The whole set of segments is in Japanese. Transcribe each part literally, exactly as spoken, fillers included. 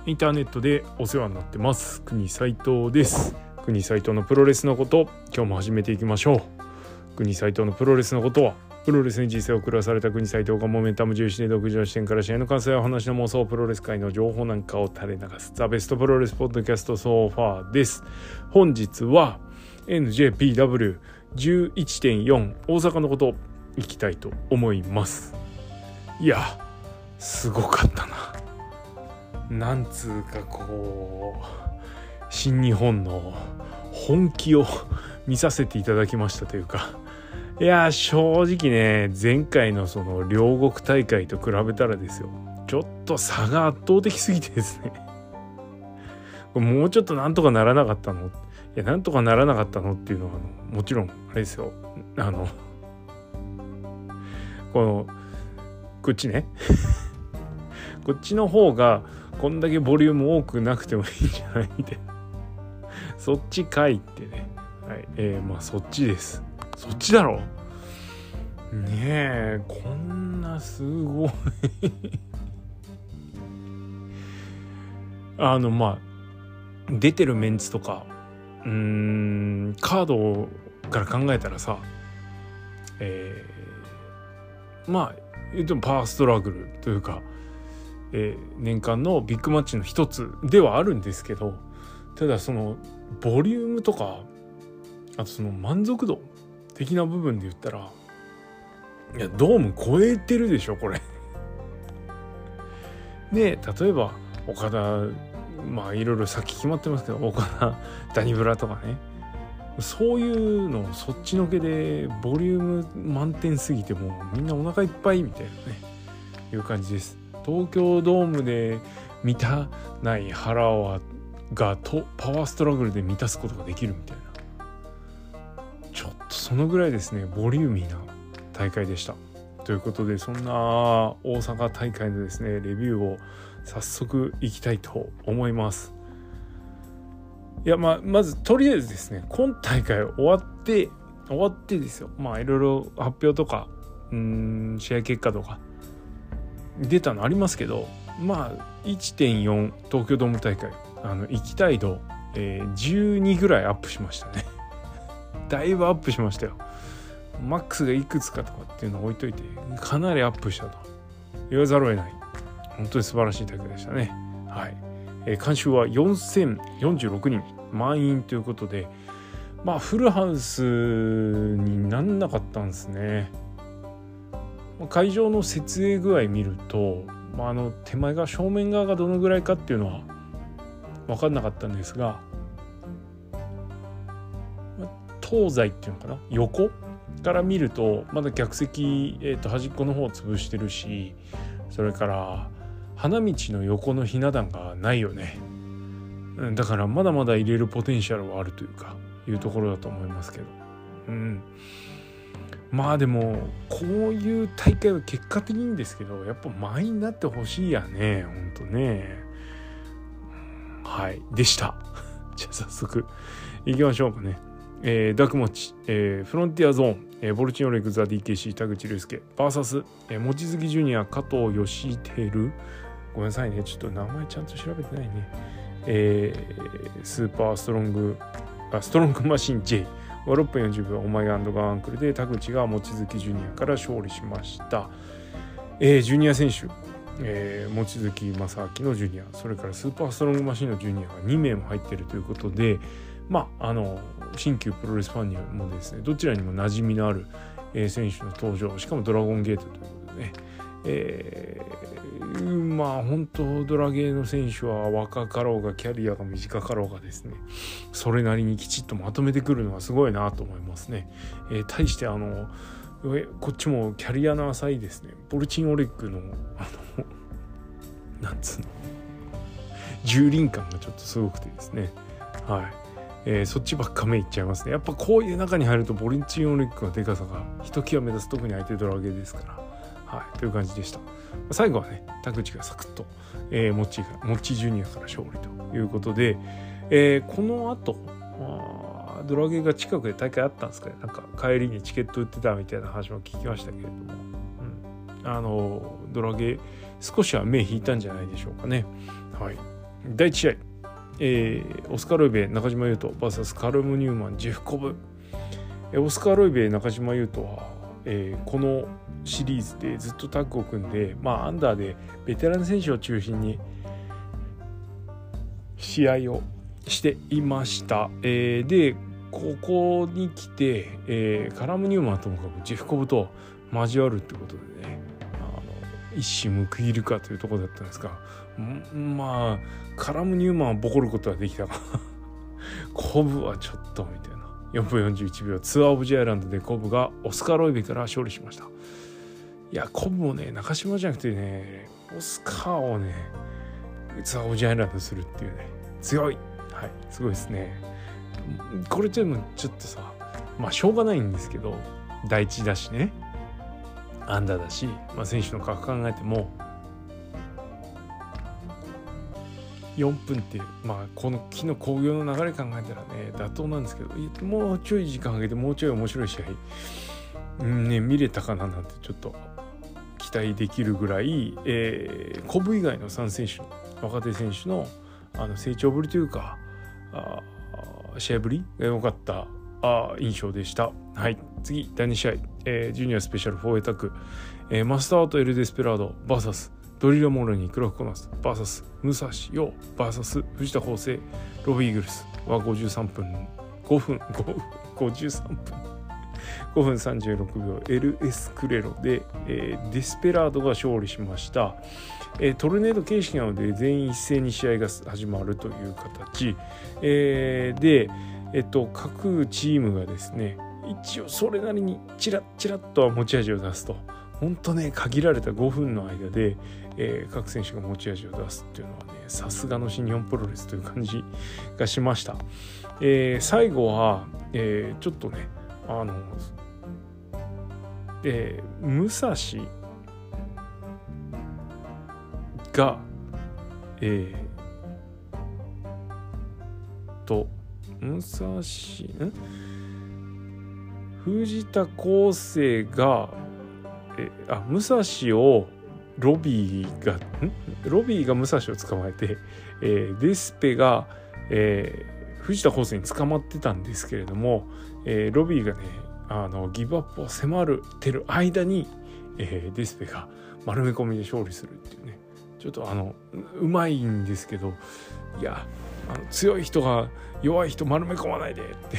インターネットでお世話になってます国斉藤です。国斉藤のプロレスのこと、今日も始めていきましょう。国斉藤のプロレスのことは、プロレスに人生を狂わされた国斉藤がモメンタム重視で独自の視点から試合の感想や話の妄想、プロレス界の情報なんかを垂れ流すザベストプロレスポッドキャストソファーです。本日は エヌジェーピーダブリューじゅういちてんよん 大阪のこといきたいと思います。いやすごかったな。なんつうかこう新日本の本気を見させていただきましたというか、いや正直ね、前回のその両国大会と比べたらですよ、ちょっと差が圧倒的すぎてですねもうちょっとなんとかならなかったの、いやなんとかならなかったのっていうのはあのもちろんあれですよ、あのこのこっちねこっちの方がこんだけボリューム多くなくてもいいんじゃないみたいな、そっちかいってね、はい、えー、まあそっちです。そっちだろねえ、こんなすごいあのまあ出てるメンツとかうーんカードから考えたらさ、えー、まあ言うとパワーストラグルというか、えー、年間のビッグマッチの一つではあるんですけど、ただそのボリュームとかあとその満足度的な部分で言ったら、いやドーム超えてるでしょこれで、例えば岡田、まあいろいろさっき決まってますけど、岡田ダニブラとかね、そういうのそっちのけでボリューム満点すぎてもうみんなお腹いっぱいみたいなねいう感じです。東京ドームで満たない腹はがとパワーストラグルで満たすことができるみたいな、ちょっとそのぐらいですねボリューミーな大会でした。ということで、そんな大阪大会のですねレビューを早速いきたいと思います。いやまあまずとりあえずですね、今大会終わって終わってですよ、まあいろいろ発表とかうーん試合結果とか出たのありますけど、まあ いってんよん 東京ドーム大会、あの行きたい度、えー、じゅうにぐらいアップしましたねだいぶアップしましたよ。マックスがいくつかとかっていうのを置いといてかなりアップしたと言わざるを得ない、本当に素晴らしい大会でしたね。はい、えー、観衆はよんせんよんじゅうろくにん、満員ということで、まあフルハウスになんなかったんですね。会場の設営具合見ると、まあ、あの手前が正面側がどのぐらいかっていうのは分かんなかったんですが、東西っていうのかな、横から見るとまだ客席、えー、と端っこの方を潰してるし、それから花道の横のひな壇がないよね。だからまだまだ入れるポテンシャルはあるというかいうところだと思いますけど、うん、まあでもこういう大会は結果的にですけどやっぱ満員になってほしいやね、ほんとね。はいでしたじゃあ早速いきましょうかね。えー、ダークモッチ、えー、フロンティアゾーン、えー、ボルチノレグザ ディーケーシー 田口竜介 ブイエス、えー、望月ジュニア加藤義輝、ごめんなさいねちょっと名前ちゃんと調べてないね、えー、スーパーストロングあストロングマシン J はろっぷんよんじゅうびょうオマイガーガンクルで田口が望月ジュニアから勝利しました。えー、ジュニア選手、えー、望月正明のジュニア、それからスーパーストロングマシンのジュニアがにめいも入っているということで、まああの新旧プロレスファンにもですねどちらにも馴染みのある、えー、選手の登場、しかもドラゴンゲートということでね、えー、まあ本当ドラゲーの選手は若かろうがキャリアが短かろうがですねそれなりにきちっとまとめてくるのはすごいなと思いますね。えー、対してあのこっちもキャリアの浅いですねボルチンオレックのあのなんつうの重臨感がちょっとすごくてですね、はい、えー、そっちばっか目いっちゃいますね。やっぱこういう中に入るとボルチンオレックのでかさがひときわ目立つ、特に相手ドラゲーですから、はい、という感じでした。最後はね田口がサクッと、えー、モッチがモッチジュニアから勝利ということで、えー、この後、まあ、ドラゲーが近くで大会あったんですかね。なんか帰りにチケット売ってたみたいな話も聞きましたけれども、うん、あのドラゲー少しは目引いたんじゃないでしょうかね。はい、 だいいち試合、えー、オスカー・ロイベ中島裕翔 ブイエス カルム・ニューマンジェフ・コブ。オスカー・ロイベ中島裕翔は、えー、このシリーズでずっとタッグを組んで、まあ、アンダーでベテラン選手を中心に試合をしていました。えー、でここに来て、えー、カラム・ニューマンはともかくジェフ・コブと交わるってことでね、あの一矢報いるかというところだったんですが、まあカラム・ニューマンはボコることはできたがコブはちょっとみたいな。よんぷんよんじゅういちびょう、ツアーオブジアイランドでコブがオスカー・ロイベから勝利しました。いやコブもね、中島じゃなくてね、オスカーをねツアーオブジアイランドするっていうね、強い、はい、すごいですね。これでもちょっとさ、まあしょうがないんですけど、第一だしね、アンダーだし、まあ、選手の格考えてもよんぷんって、まあ、この木の興行の流れ考えたらね妥当なんですけど、もうちょい時間かけてもうちょい面白い試合、うんね、見れたかななんてちょっと期待できるぐらい、えー、コブ以外のさん選手、若手選手のあの成長ぶりというか、あ試合ぶりが良かったあ印象でした。はい、次だいに試合、えー、ジュニアスペシャルフォーエイタック、えー、マスターアートエル・デスペラード ブイエス ドリラ・モーロニークロフコナス ブイエス 武蔵陽 ブイエス 藤田康生ロビー・イーグルスはごじゅうさんぷんごふんごじゅうさんぷんごふんさんじゅうろくびょう エル エス クレロで、えー、デスペラードが勝利しました。えー、トルネード形式なので全員一斉に試合が始まるという形、えー、で、えっと、各チームがですね一応それなりにチラッチラッとは持ち味を出すと、本当ね限られたごふんの間で、えー、各選手が持ち味を出すっていうのはね、さすがの新日本プロレスという感じがしました。えー、最後は、えー、ちょっとねあの、えー、武蔵が、えー、と武蔵ん藤田康生が、えー、あ武蔵をロビーがんロビーが武蔵を捕まえて、えー、デスペが、えー、藤田康生に捕まってたんですけれども、えー、ロビーがねあのギブアップを迫るてる間に、えー、デスペが丸め込みで勝利するっていうね、ちょっとあのうまいんですけど、いやあの強い人が弱い人丸め込まないでって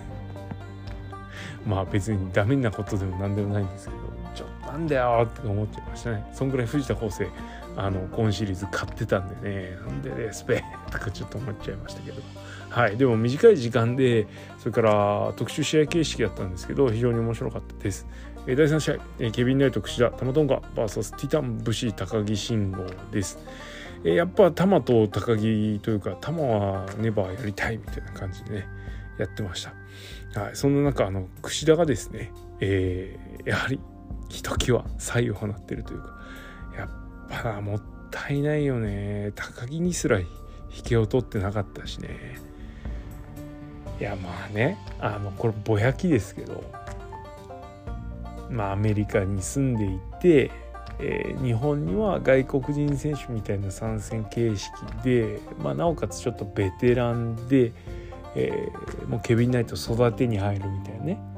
まあ別にダメなことでもなんでもないんですけど、ちょっとなんだよって思っちゃいましたね。そんぐらい藤田康生あの今シリーズ勝ってたんでね、なんでねスペとかちょっと思っちゃいましたけど、はい、でも短い時間でそれから特殊試合形式だったんですけど非常に面白かったです。だいさん試合、ケビン・ナイト櫛田タマトンガ ブイエス ティタン武士高木慎吾です。やっぱタマと高木というかタマはネバーやりたいみたいな感じでねやってました。はい、そんな中あの櫛田がですね、えー、やはりひときわ才を放っているというか、やっぱもったいないよね。高木にすら引けを取ってなかったしね。いやまあねあのこれぼやきですけど、まあアメリカに住んでいて、えー、日本には外国人選手みたいな参戦形式で、まあ、なおかつちょっとベテランで、えー、もうケビン・ナイト育てに入るみたいなね、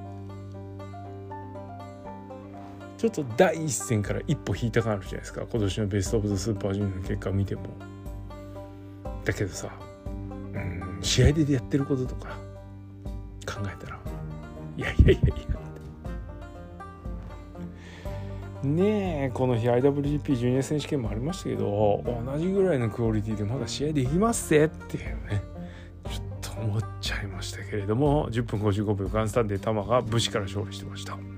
ちょっと第一線から一歩引いた感あるじゃないですか、今年のベストオブザスーパージュニアの結果を見ても。だけどさ、うん、試合でやってることとか考えたらいやいやいやいやねえ、この日 アイダブリュージーピー ジュニア選手権もありましたけど、同じぐらいのクオリティでまだ試合できますぜっていうねちょっと思っちゃいましたけれども、じゅっぷんごじゅうごびょうガンスタンで玉が武士から勝利してました。はい、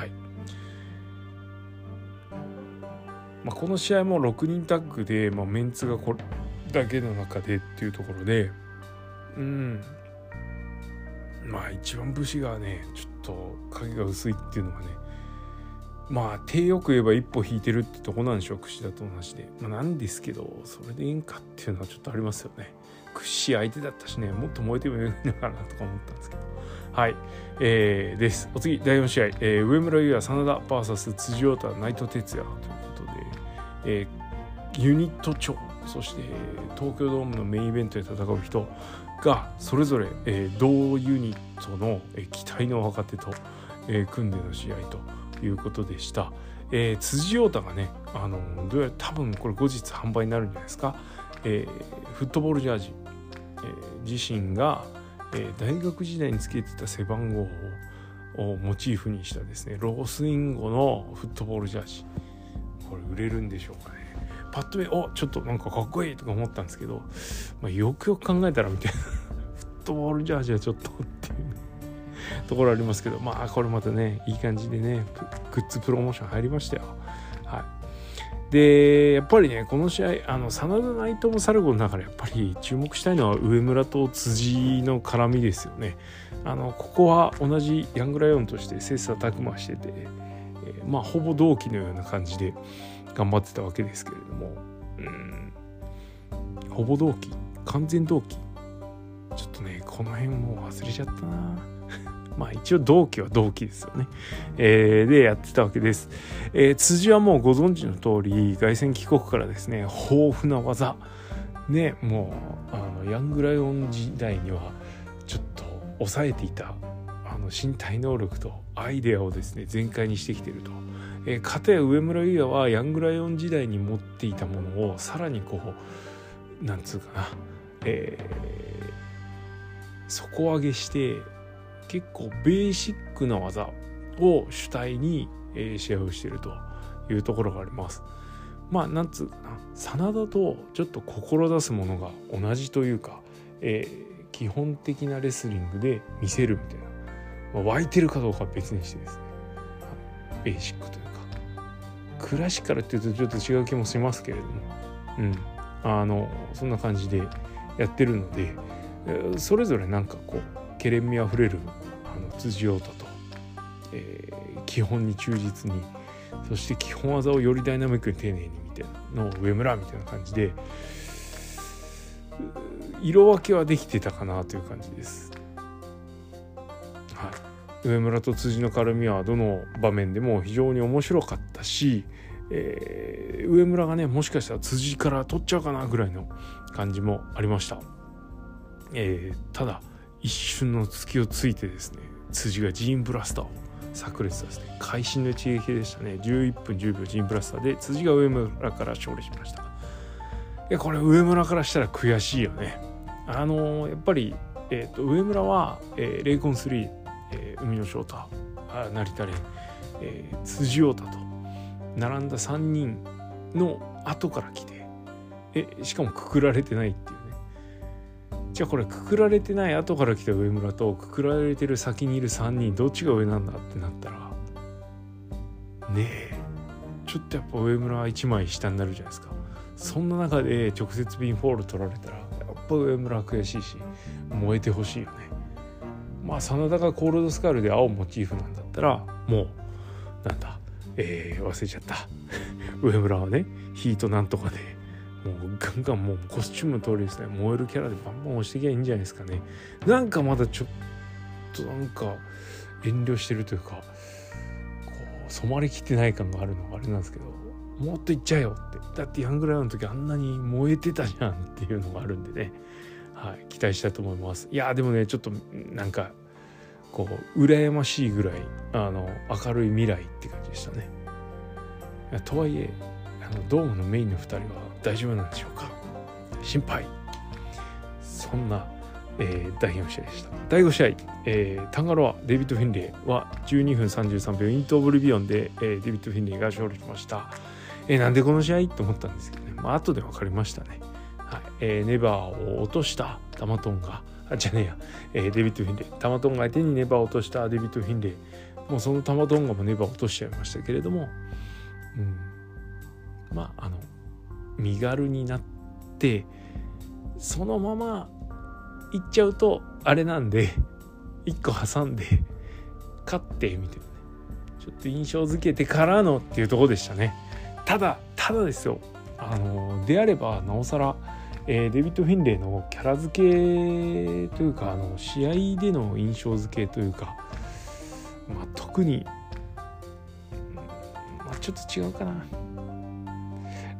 まあ、この試合もろくにんタッグで、まあ、メンツがこれだけの中でっていうところで、うんまあ一番武士がねちょっと影が薄いっていうのはね、まあ手よく言えば一歩引いてるってとこなんでしょう、櫛田と同じで、まあ、なんですけどそれでいいんかっていうのはちょっとありますよね。櫛相手だったしね、もっと燃えてもいいのかなとか思ったんですけど、はい、えー、です。お次だいよん試合、えー、上村優也真田 ブイエス 辻太内藤哲也ということで、えー、ユニット長そして東京ドームのメインイベントで戦う人がそれぞれ、えー、同ユニットの、えー、期待の若手と、えー、組んでの試合ということでした。えー、辻陽太がね、あのどうやら多分これ後日販売になるんじゃないですか。えー、フットボールジャージ、えー、自身が、えー、大学時代につけてた背番号をモチーフにしたですね、ロースインゴのフットボールジャージ、これ売れるんでしょうかね。パッと見おちょっとなんかかっこいいとか思ったんですけど、まあ、よくよく考えたらみたいなフットボールジャージはちょっとっていう、ね、ところありますけど、まあこれまたねいい感じでねグッズプロモーション入りましたよ。はい。でやっぱりねこの試合あの真田内藤もさることながらやっぱり注目したいのは上村と辻の絡みですよね。あのここは同じヤングライオンとして切磋琢磨してて、えー、まあほぼ同期のような感じで頑張ってたわけですけれども、うん、ほぼ同期完全同期ちょっとねこの辺もう忘れちゃったなまあ一応同期は同期ですよね、えー、でやってたわけです、えー、辻はもうご存知の通り凱旋帰国からですね豊富な技ね、もうあのヤングライオン時代にはちょっと抑えていたあの身体能力とアイデアをですね全開にしてきていると。えー、かたや上村優也はヤングライオン時代に持っていたものをさらにこうなんつうかな、えー、底上げして結構ベーシックな技を主体に、えー、試合をしているというところがあります。まあなんつうかな、真田とちょっと志すものが同じというか、えー、基本的なレスリングで見せるみたいな、まあ、湧いてるかどうかは別にしてですね、ベーシックというかクラシカルっていうとちょっと違う気もしますけれども、うん、あのそんな感じでやってるので、それぞれなんかこうけれんみあふれるあの辻陽太と、えー、基本に忠実に、そして基本技をよりダイナミックに丁寧にみたいなのを上村みたいな感じで色分けはできてたかなという感じです。はい、上村と辻の絡みはどの場面でも非常に面白かったし、えー、上村がねもしかしたら辻から取っちゃうかなぐらいの感じもありました。えー、ただ一瞬の隙をついてですね辻がジーンブラスターを炸裂させて会心の一撃でしたね。じゅういっぷんじゅうびょうジーンブラスターで辻が上村から勝利しました。いやこれ上村からしたら悔しいよね。あのー、やっぱり、えー、と上村は、えー、レイコンスリー、えー、海野翔太、成田蓮、えー、辻陽太と並んださんにんの後から来て、えしかもくくられてないっていうね。じゃあこれくくられてない後から来た上村とくくられてる先にいるさんにんどっちが上なんだってなったらねえちょっとやっぱ上村はいちまい下になるじゃないですか。そんな中で直接ピンフォール取られたらやっぱ上村は悔しいし燃えてほしいよね。まあ真田がコールドスカールで青モチーフなんだったらもうなんだ、えー、忘れちゃった上村はねヒートなんとかでもうガンガンもうコスチュームの通りですね燃えるキャラでバンバン押していけばいいんじゃないですかね。なんかまだちょっとなんか遠慮してるというかこう染まりきってない感があるのがあれなんですけど、もっといっちゃえよって、だってヤングライオンの時あんなに燃えてたじゃんっていうのがあるんでね、はい、期待したいと思います。いやでもねちょっとなんかこう羨ましいぐらいあの明るい未来って感じでしたね。とはいえあのドームのメインのふたりは大丈夫なんでしょうか、心配。そんな、えー、だいよん試合でした。だいご試合、えー、タンガロアデビッド・フィンレイはじゅうにふんさんじゅうさんびょうイント・オブリビオンで、えー、デビッド・フィンレイが勝利しました。えー、なんでこの試合と思ったんですけどね、まあ後で分かりましたね。はい、えー、ネバーを落としたタマトンがあじゃねえや、えー、デビッド・フィンレイタマトンガ相手にネバーを落としたデビッド・フィンレイ、もうそのタマトンガもネバーを落としちゃいましたけれども、うん、まああの身軽になってそのままいっちゃうとあれなんでいっこ挟んで勝ってみたいなね、ちょっと印象づけてからのっていうところでしたね。ただただですよ、あのであればなおさら、えー、デビッド・フィンレイのキャラ付けというかあの試合での印象付けというか、まあ、特に、まあ、ちょっと違うかな。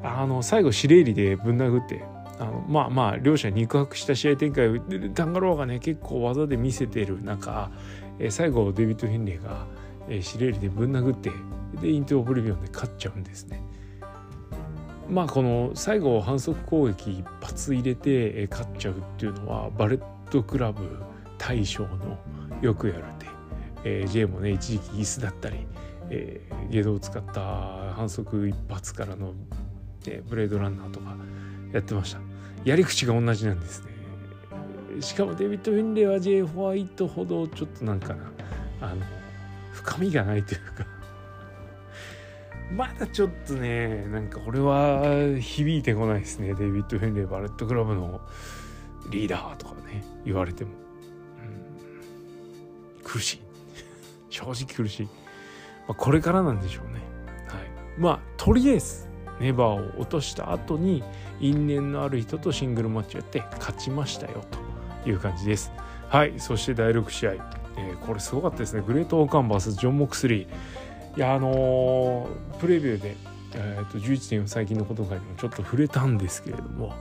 あの最後シレーリでぶん殴ってあのまあまあ両者肉薄した試合展開をタンガロアがね結構技で見せてる中、えー、最後デビッド・フィンレイが、えー、シレーリでぶん殴ってでイントゥ・オブリビオンで勝っちゃうんですね。まあこの最後反則攻撃一発入れて、えー、勝っちゃうっていうのはバレットクラブ大将のよくやる手、えー、J もね一時期椅子だったり、えー、ゲドを使った反則一発からの、えー、ブレードランナーとかやってました。やり口が同じなんですね。しかもデビッド・フィンレイは J ホワイトほどちょっとなんかなあの深みがないというかまだちょっとねなんか俺は響いてこないですね。デビッド・フィンレイバレットクラブのリーダーとかね言われても、うん、苦しい正直苦しい、まあ、これからなんでしょうね。はい、まあとりあえずネバーを落とした後に因縁のある人とシングルマッチやって勝ちましたよという感じです。はい、そしてだいろく試合、えー、これすごかったですね。グレート・オーカン ブイエス ジョン・モクスリー。いやあのー、プレビューで、えー、と じゅういってんよん 最近のことがにもちょっと触れたんですけれども、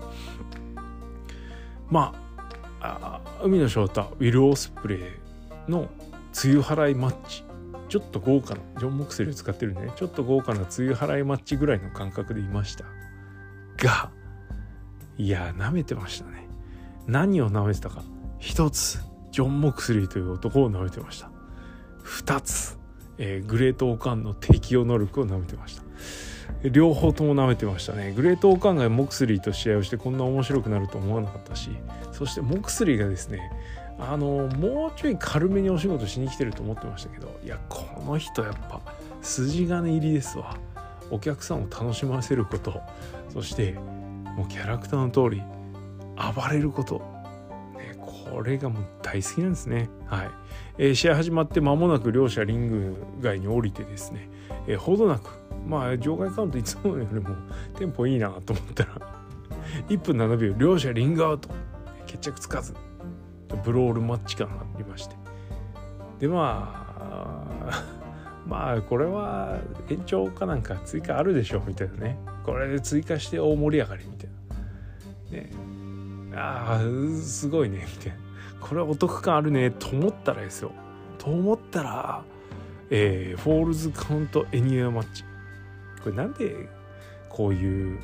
まあ、あ海野翔太ウィル・オスプレイの梅雨払いマッチ、ちょっと豪華なジョン・モクスリーを使ってるねちょっと豪華な梅雨払いマッチぐらいの感覚でいましたが、いや舐めてましたね。何を舐めてたか。一つジョン・モクスリーという男を舐めてました。二つ、えー、グレート・オーカンの適応能力を舐めてました。両方とも舐めてましたね。グレート・オーカンがモクスリーと試合をしてこんな面白くなると思わなかったし、そしてモクスリーがですねあのもうちょい軽めにお仕事しに来てると思ってましたけど、いやこの人やっぱ筋金入りですわ。お客さんを楽しませること、そしてもうキャラクターの通り暴れること、ね、これがもう大好きなんですね。はい、えー、試合始まって間もなく両者リング外に降りてですね、えー、ほどなくまあ場外カウントいつもよりもテンポいいなと思ったらいっぷんななびょう両者リングアウト、決着つかずブロールマッチ感がありまして、でまあまあこれは延長かなんか追加あるでしょみたいなね、これで追加して大盛り上がりみたいなね、ああすごいねみたいな、これはお得感あるねと思ったらですよと思ったら、えー、フォールズカウントエニューマッチ、これなんでこういう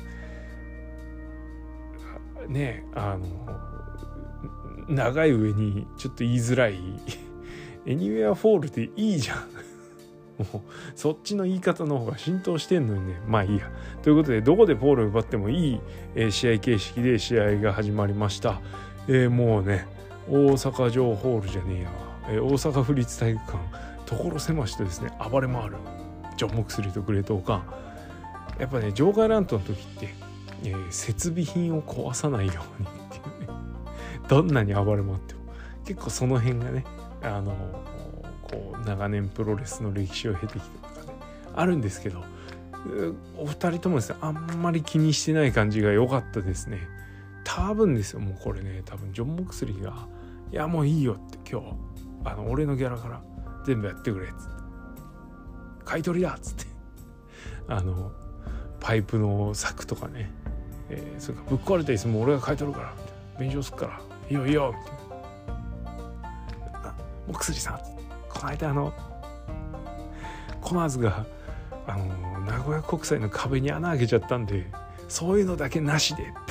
ねあの長い上にちょっと言いづらいエニウェアフォールでいいじゃんもうそっちの言い方の方が浸透してんのにね、まあいいやということでどこでボールを奪ってもいい、えー、試合形式で試合が始まりました。えー、もうね大阪城ホールじゃねえや、えー、大阪府立体育館所狭しとですね暴れ回るジョン・モクスリーとグレート・オーカン。やっぱね場外乱闘の時って、えー、設備品を壊さないようにっていうねどんなに暴れ回っても結構その辺がねあのこう長年プロレスの歴史を経てきたとかねあるんですけど、お二人ともですねあんまり気にしてない感じが良かったですね。多分ですよもうこれね多分ジョン・モクスリーがいやもういいよって今日あの俺のギャラから全部やってくれっつって買い取りだっつってあのパイプの柵とかね、えー、それからぶっ壊れた椅子も俺が買い取るからみたいな、弁償すっからいいよいいよみたいな、モクスリーさんこの間あのコナーズがあの名古屋国際の壁に穴開けちゃったんでそういうのだけなしでって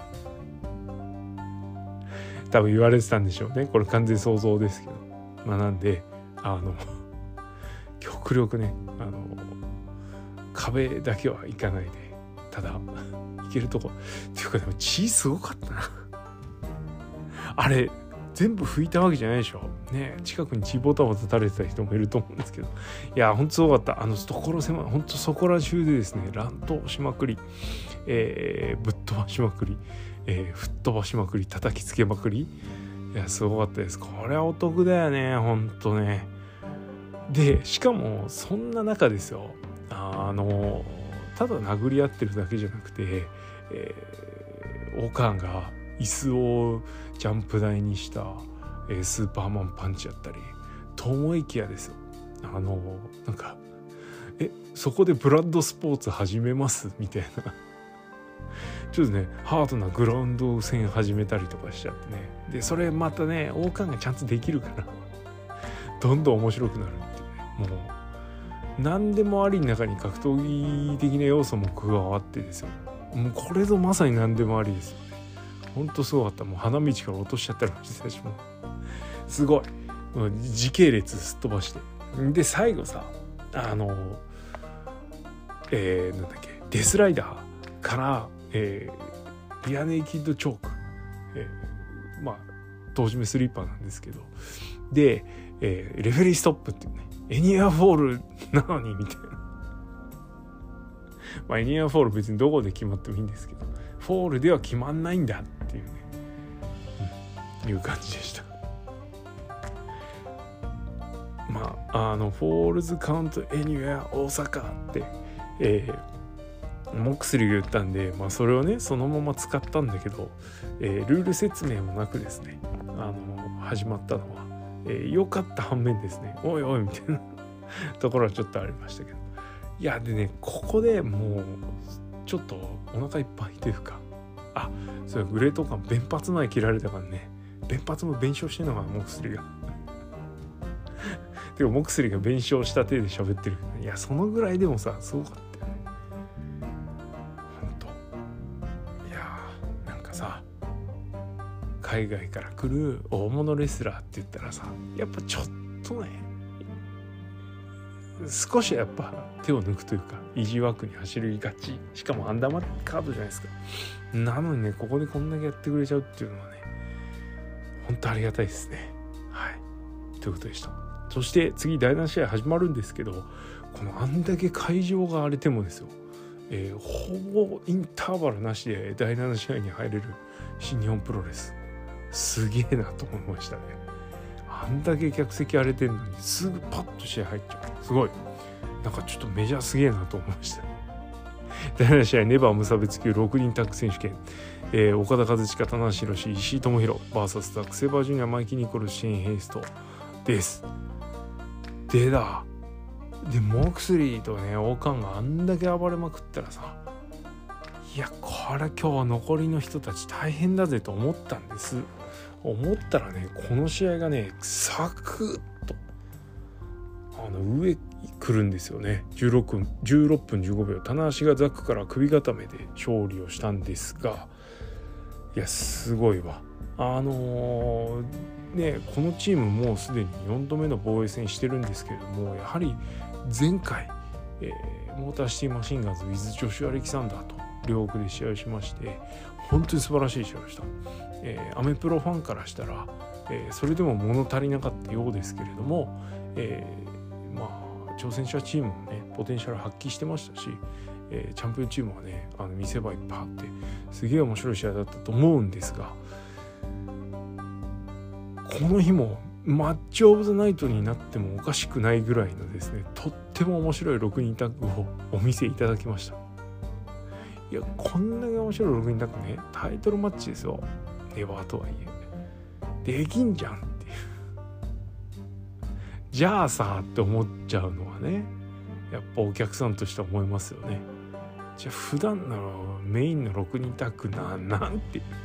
多分言われてたんでしょうね。これ完全想像ですけど、まあなんであの極力ねあの壁だけは行かないで、ただ行けるとこっていうかでも血すごかったなあれ全部拭いたわけじゃないでしょね。近くに血ボタボタ垂れてた人もいると思うんですけど、いやほんとすごかった。あの所狭いほんとそこら中でですね乱闘しまくり、えー、ぶっ飛ばしまくり、えー、吹っ飛ばしまくり叩きつけまくり、いやすごかったです。これはお得だよねほんとね。でしかもそんな中ですよあのただ殴り合ってるだけじゃなくて、えー、オーカーンが椅子をジャンプ台にした、えー、スーパーマンパンチやったりと思いきやですよあのなんかえそこでブラッドスポーツ始めますみたいなちょっとねハードなグラウンド戦始めたりとかしちゃってね、でそれまたね王冠がちゃんとできるからどんどん面白くなるっていうね、もう何でもありの中に格闘技的な要素も加わってですよ、もうこれぞまさに何でもありですよね。ほんとすごかった。もう花道から落としちゃったら私もすごいもう時系列すっ飛ばして、で最後さあのえー、なんだっけデスライダーから、えー、リアネイキッドチョーク、えー、まあ同締めスリーパーなんですけど、で、えー、レフェリーストップっていうね、エニアフォールなのにみたいなまあエニアフォール別にどこで決まってもいいんですけど、フォールでは決まんないんだっていうね、うん、いう感じでした。まああのフォールズカウントエニウェア大阪って、えー、モクスリーが言ったんで、まあ、それをねそのまま使ったんだけど、えー、ルール説明もなくですねあの始まったのは、えー、良かった反面ですね、おいおいみたいなところはちょっとありましたけど、いやでねここでもうちょっとお腹いっぱいというか、あそれグレート感弁髪前切られたからね、弁髪も弁償してんのかなモクスリーがてかモクスリーが弁償した手で喋ってるけど、いやそのぐらいでもさすごかったよねほんと。いやなんかさ海外から来る大物レスラーって言ったらさやっぱちょっとね少しやっぱ手を抜くというかイージーワークに走りがち、しかもアンダーマッカードじゃないですか。なのにねここでこんだけやってくれちゃうっていうのはね本当ありがたいですね。はいということでした。そして次だいなな試合始まるんですけど、このあんだけ会場が荒れてもですよ、えー、ほぼインターバルなしでだいなな試合に入れる新日本プロレスすげえなと思いましたね。あんだけ客席荒れてるのにすぐパッと試合入っちゃう、すごいなんかちょっとメジャーすげえなと思いました。だいなな試合ネバー無差別級ろくにんタッグ選手権、えー、岡田和親、棚橋宏、石井智弘 ブイエス ザック・セイバージュニア、マイキー・ニコル、シェーン・ヘイストです。でだでモクスリーとね王冠があんだけ暴れまくったらさ、いやこれ今日は残りの人たち大変だぜと思ったんです。思ったらねこの試合がねサクッとあの上来るんですよね。じゅうろっぷんじゅうろっぷんじゅうごびょう、棚橋がザックから首固めで勝利をしたんですが、いやすごいわ。あのーね、このチームもうすでによんどめの防衛戦してるんですけれども、やはり前回、えー、モーターシティマシンガンズ with ジョシュア・アレキサンダーと両国で試合をしまして、本当に素晴らしい試合をした、えー、アメプロファンからしたら、えー、それでも物足りなかったようですけれども、えー、まあ挑戦者チームもねポテンシャル発揮してましたし、えー、チャンピオンチームはねあの見せ場いっぱいあってすげえ面白い試合だったと思うんですが、この日もマッチオブザナイトになってもおかしくないぐらいのですねとっても面白いろくにんタッグをお見せいただきました。いやこんだけ面白いろくにんタッグねタイトルマッチですよ、ネバーとはいえできんじゃんっていうじゃあさって思っちゃうのはねやっぱお客さんとしては思いますよね。じゃあ普段のメインのろくにんタッグななんていう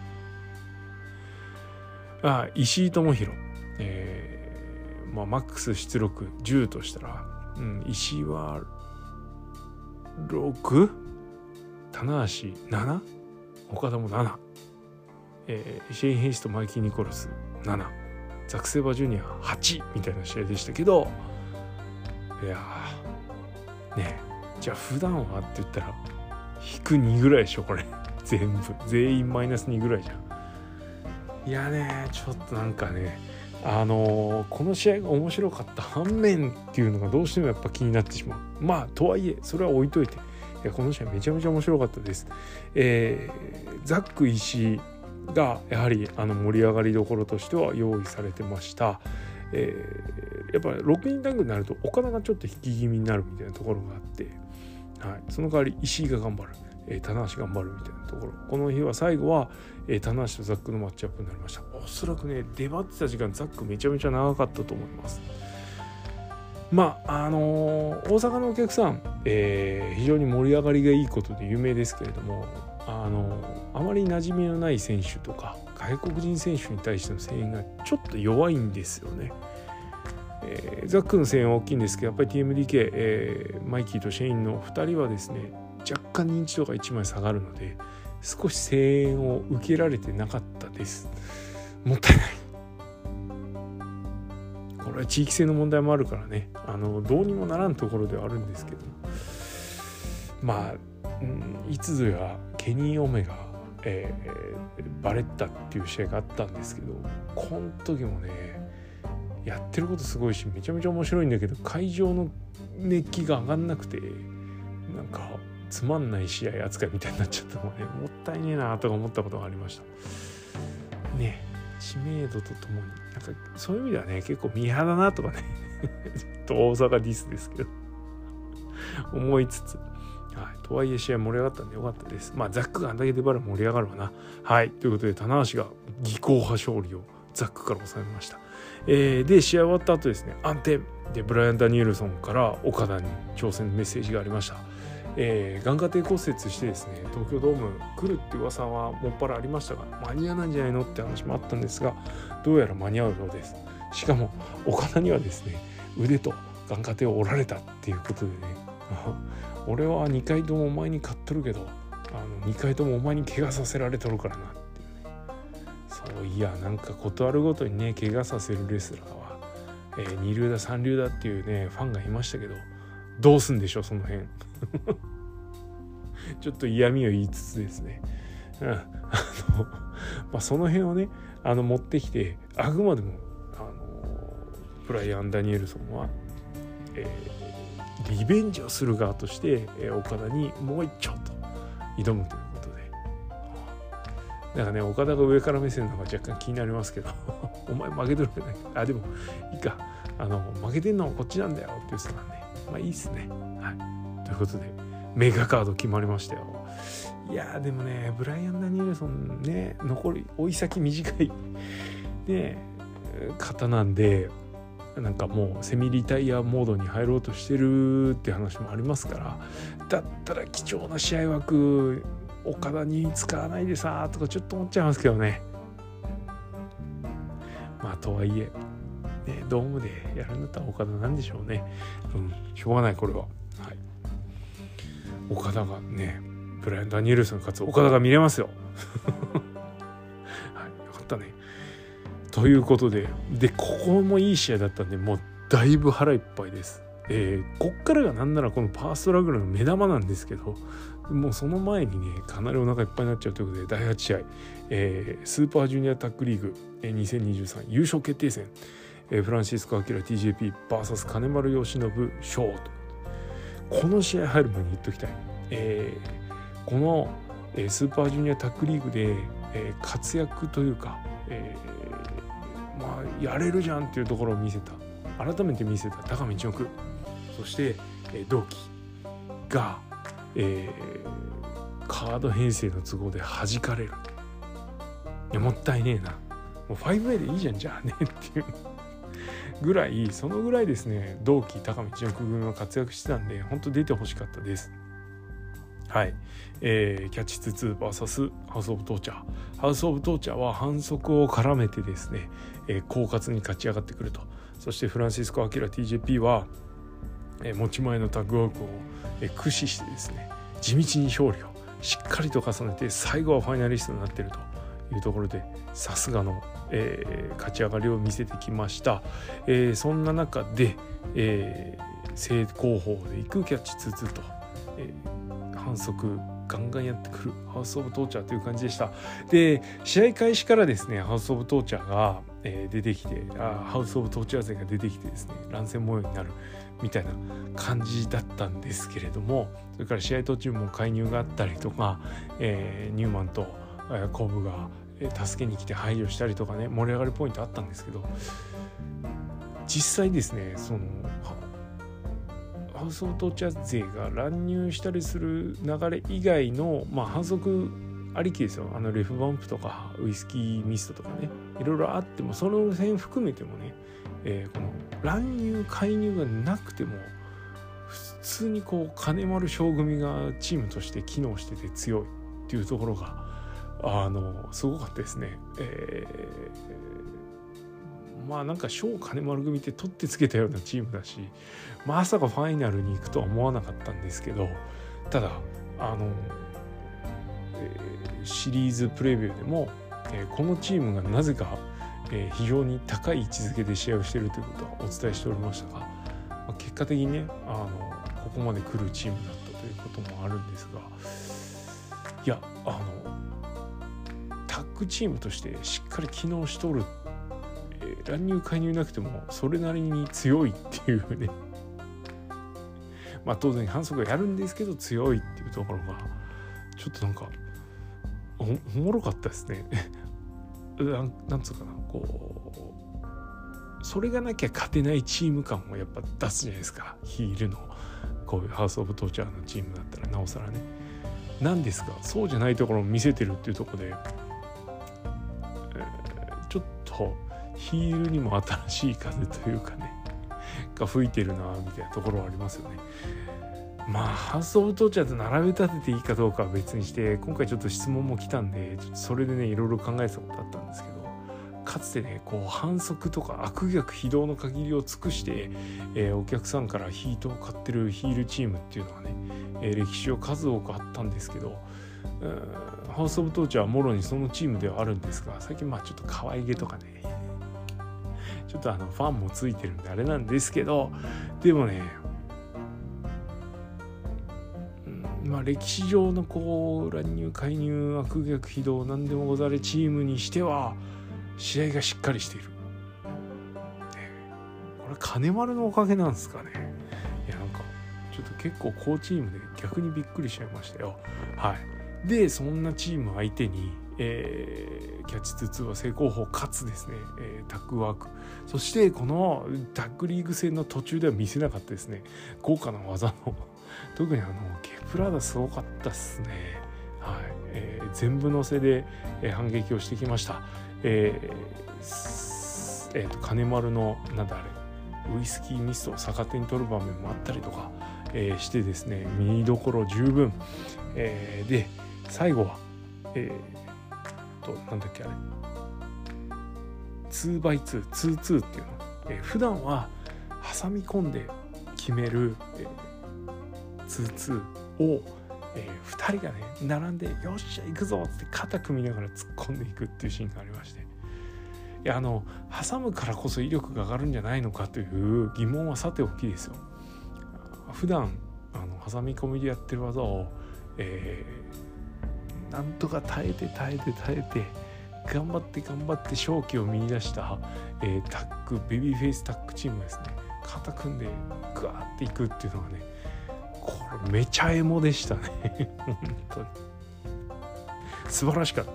あ石井智弘、えーまあ、マックス出力じゅうとしたら、うん、石井はろく、棚橋なな、岡田もなな、えー、シェイン・ヘイスとマイキー・ニコルスなな、ザク・セイバージュニアはちみたいな試合でしたけど、いやーねえじゃあ普段はって言ったら引くにぐらいでしょこれ全部全員マイナスにぐらいじゃん。いやねちょっとなんかねあのー、この試合が面白かった反面っていうのがどうしてもやっぱ気になってしまう。まあとはいえそれは置いといて、いやこの試合めちゃめちゃ面白かったです。えー、ザック石井がやはりあの盛り上がりどころとしては用意されてました。えー、やっぱりろくにんタッグになると岡田がちょっと引き気味になるみたいなところがあって、はい、その代わり石井が頑張る、えー、棚橋頑張るみたいなところ、この日は最後は、えー、棚橋とザックのマッチアップになりました。おそらくね出張ってた時間ザックめちゃめちゃ長かったと思います。 まああのー、大阪のお客さん、えー、非常に盛り上がりがいいことで有名ですけれども、あのー、あまり馴染みのない選手とか外国人選手に対しての声援がちょっと弱いんですよね。えー、ザックの声援は大きいんですけど、やっぱり ティーエムディーケー、えー、マイキーとシェインのふたりはですね、若干認知度がいちまい下がるので少し声援を受けられてなかったです。もったいない。これは地域性の問題もあるからね、あのどうにもならんところではあるんですけど、まあ、うん、いつぞやケニー・オメガ、えー、バレッタっていう試合があったんですけど、この時もねやってることすごいしめちゃめちゃ面白いんだけど、会場の熱気が上がんなくてなんかつまんない試合扱いみたいになっちゃったのがね、もったいねえなとか思ったことがありましたね。知名度とともになんかそういう意味ではね結構ミーハーだなとかねちょっと大阪ディスですけど思いつつ、はい、とはいえ試合盛り上がったんでよかったです。まあザックがあんだけ出張る盛り上がるわな。はい、ということで棚橋が技巧派勝利をザックから収めました。えー、で試合終わった後ですね、安定でブライアン・ダニエルソンから岡田に挑戦のメッセージがありました。えー、眼下底骨折してですね東京ドーム来るって噂はもっぱらありましたが、間に合わないんじゃないのって話もあったんですが、どうやら間に合うようです。しかも岡田にはですね腕と眼下底を折られたっていうことでね俺はにかいともお前に勝っとるけどあのにかいともお前に怪我させられとるからなっていうね。そういやなんかことあるごとにね怪我させるレスラーは、えー、二流だ三流だっていうねファンがいましたけど、どうすんでしょうその辺ちょっと嫌味を言いつつですね、うん、あの、まあ、その辺をねあの持ってきて、あくまでもあのブライアン・ダニエルソンは、えー、リベンジをする側として、えー、岡田にもう一丁と挑むということで、だからね岡田が上から目線の方が若干気になりますけどお前負けとるじゃないか、あでもいいか、あの負けてんのはこっちなんだよって言ってたんで、まあいいっすね。はい、ということでメガカード決まりましたよ。いやーでもねブライアン・ダニエルソンね残り追い先短いね方なんで、なんかもうセミリタイアモードに入ろうとしてるって話もありますから、だったら貴重な試合枠岡田に使わないでさとかちょっと思っちゃいますけどね。まあとはいえね、ドームでやるんだったら岡田なんでしょうね。うん、しょうがないこれは。はい、岡田がねブライアン・ダニエルソンに勝つ岡田が見れますよ。はい、よかったね。ということで、でここもいい試合だったんで、もうだいぶ腹いっぱいです。えー、こっからがなんならこのパーストラグルの目玉なんですけど、もうその前にねかなりお腹いっぱいになっちゃうということでだいはち試合、えー、スーパージュニアタッグリーグにせんにじゅうさん優勝決定戦、えー、フランシスコ・アキラ ティージェーピー ブイエス 金丸義信ショート。この試合入る前に言っときたい、えー、この、えー、スーパージュニアタッグリーグで、えー、活躍というか、えー、まあやれるじゃんっていうところを見せた、改めて見せた高見千代、そして、えー、同期が、えー、カード編成の都合で弾かれる。いやもったいねえな、もう ファイブエー でいいじゃんじゃあねっていうぐらい、そのぐらいですね同期高見千代組は活躍してたんで本当出てほしかったです。はい、えー、キャッチ ツーツー ブイエス ハウスオブトーチャー。ハウスオブトーチャーは反則を絡めてですね、えー、狡猾に勝ち上がってくると。そしてフランシスコ・アキラ ティージェーピー は、えー、持ち前のタッグワークを、えー、駆使してですね地道に勝利をしっかりと重ねて最後はファイナリストになっているというところで、さすがの、えー、勝ち上がりを見せてきました。えー、そんな中で、えー、正攻法でいくキャッチ ツーツー と、えー、反則ガンガンやってくるハウスオブトーチャーという感じでした。で試合開始からですねハウスオブトーチャーが、えー、出てきてあハウスオブトーチャー勢が出てきてですね乱戦模様になるみたいな感じだったんですけれども、それから試合途中も介入があったりとか、えー、ニューマンと、えー、コブが助けに来て排除したりとかね盛り上がるポイントあったんですけど、実際ですねそのハウスオブトーチャー勢が乱入したりする流れ以外の、まあ、反則ありきですよ。あのレフバンプとかウイスキーミストとかねいろいろあってもその辺含めてもね、 えー、この乱入介入がなくても普通にこう金丸将組がチームとして機能してて強いっていうところがあのすごかったですね。えー、まあなんか小金丸組って取ってつけたようなチームだし、まさかファイナルに行くとは思わなかったんですけど、ただあの、えー、シリーズプレビューでも、えー、このチームがなぜか、えー、非常に高い位置づけで試合をしているということはお伝えしておりましたが、まあ、結果的にねあのここまで来るチームだったということもあるんですが、いやあのタッグチームとしてしっかり機能しとる、えー、乱入介入なくてもそれなりに強いっていうねまあ当然反則はやるんですけど強いっていうところがちょっとなんか お, おもろかったですねな, なんつうかなこうそれがなきゃ勝てないチーム感をやっぱ出すじゃないですか。ヒールのこういうハウスオブトーチャーのチームだったらなおさらねなんですが、そうじゃないところを見せてるっていうところで、えー、ちょっとヒールにも新しい風というかねが吹いてるなみたいなところはありますよね。まあハウスオブトーチャーと並べ立てていいかどうかは別にして、今回ちょっと質問も来たんでちょっとそれでねいろいろ考えてたことあったんですけど、かつてねこう反則とか悪逆非道の限りを尽くして、えー、お客さんからヒートを買ってるヒールチームっていうのはね、えー、歴史を数多くあったんですけど、ハウスオブトーチャーはもろにそのチームではあるんですが、最近まあちょっと可愛げとかねちょっとあのファンもついてるんであれなんですけど、でもね、うん、まあ歴史上のこう乱入介入悪逆非道何でもござれチームにしては試合がしっかりしている、ね、これ金丸のおかげなんですかね。いやなんかちょっと結構好チームで逆にびっくりしちゃいましたよ。はい。でそんなチーム相手に、えー、キャッチツーツーは正攻法かつですね、えー、タッグワーク、そしてこのタッグリーグ戦の途中では見せなかったですね豪華な技の特にあのケプラーダすごかったですね。はい、えー、全部乗せで、えー、反撃をしてきました。えーえー、と金丸のなんだあれウイスキーミストを逆手に取る場面もあったりとか、えー、してですね見どころ十分、えー、で最後はえー、となんだっけあれ ツーバイツー、ツーツー っていうの、えー、普段は挟み込んで決める、えー、ツーツー をえー、ふたりがね並んでよっしゃ行くぞって肩組みながら突っ込んでいくっていうシーンがありまして、いやあの挟むからこそ威力が上がるんじゃないのかという疑問はさておきですよ。普段あの挟み込みでやってる技を、えー、なんとか耐えて耐えて耐えて頑張って頑張って勝機を見出した、えー、タッグベビーフェイスタッグチームですね、肩組んでグワーっていくっていうのがねこれめちゃエモでしたね本当に素晴らしかった。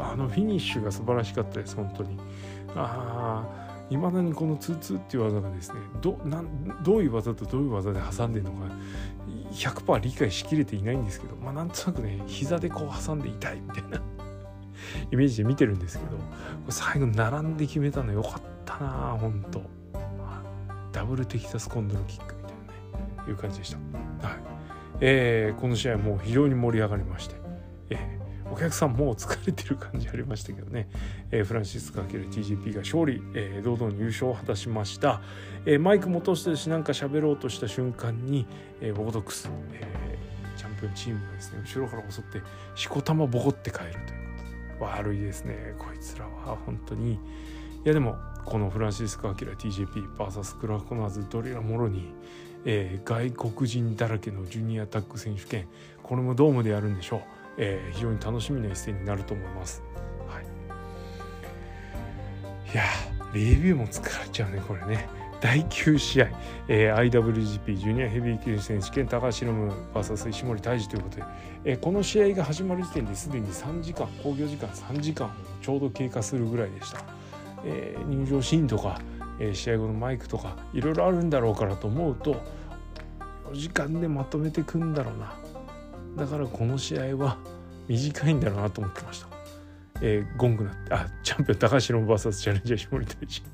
あのフィニッシュが素晴らしかったです本当に。ああいまだにこのツーツーっていう技がですね ど, なんどういう技とどういう技で挟んでるのか ひゃくパーセント 理解しきれていないんですけど、まあなんとなくね膝でこう挟んで痛いみたいなイメージで見てるんですけど、最後並んで決めたのよかったな本当。ダブルテキサスコンドルキックみたいなねいう感じでした。はい、えー、この試合も非常に盛り上がりまして、えー、お客さんもう疲れてる感じありましたけどね、えー、フランシスコ×ティージェーピー が勝利、えー、堂々に優勝を果たしました。えー、マイクも通してしなんか喋ろうとした瞬間に、えー、ボコドックス、えー、チャンピオンチームがですね後ろから襲ってしこたまボコって帰るということで悪いですねこいつらは本当に。いやでもこのフランシスコ・アキラ ティージェーピー ブイエス クラコナーズどれらもろに、えー、外国人だらけのジュニアタッグ選手権、これもドームでやるんでしょう。えー、非常に楽しみな一戦になると思います。はい、いやレビューも疲れちゃうねこれね。だいきゅう試合、えー、アイダブリュージーピー ジュニアヘビー級選手権高橋宏夢 ブイエス 石森泰治ということで、えー、この試合が始まる時点ですでにさんじかん興行時間さんじかんちょうど経過するぐらいでした。えー、入場シーンとか、えー、試合後のマイクとかいろいろあるんだろうからと思うとよじかんでまとめてくんだろうな。だからこの試合は短いんだろうなと思ってました。えー、ゴングなってあチャンピオン高橋宏夢 ブイエス チャレンジャー石森泰治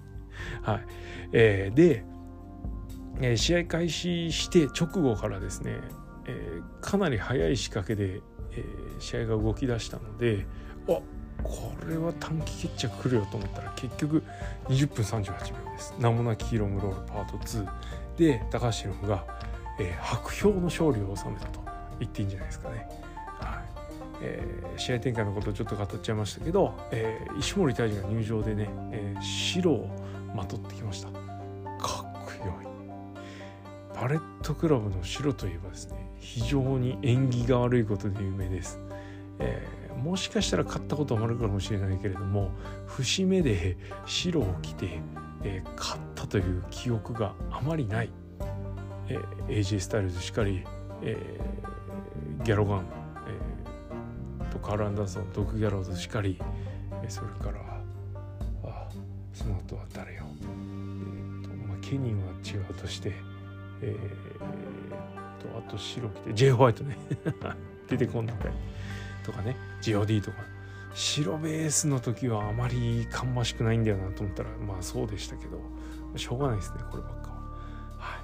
はい、えー、で、えー、試合開始して直後からですね、えー、かなり早い仕掛けで、えー、試合が動き出したので、あ、これは短期決着来るよと思ったら結局にじゅっぷんさんじゅうはちびょうです。名もなきヒロムロールパートツーで高橋ヒロムが、えー、薄氷の勝利を収めたと言っていいんじゃないですかね。はい、えー、試合展開のことをちょっと語っちゃいましたけど、えー、石森泰治が入場でね、えー、白をまとってきました。かっこよい。パレットクラブの白といえばですね、非常に縁起が悪いことで有名です。えー、もしかしたら勝ったこともあるかもしれないけれども、節目で白を着て、えー、勝ったという記憶があまりない。えー、エージェー スタイルズしかり、えー、ギャロガン、えー、とカール・アンダーソン、ドク・ギャローズしかり、えー、それからあその後は誰よ、えーとまあ、ケニーは違うとして、えー、とあと白着て J ホワイトね出てこんのかいとかね、 ジーオーディー とか白ベースの時はあまり芳しくないんだよなと思ったら、まあそうでしたけど、しょうがないですねこればっかは。はい、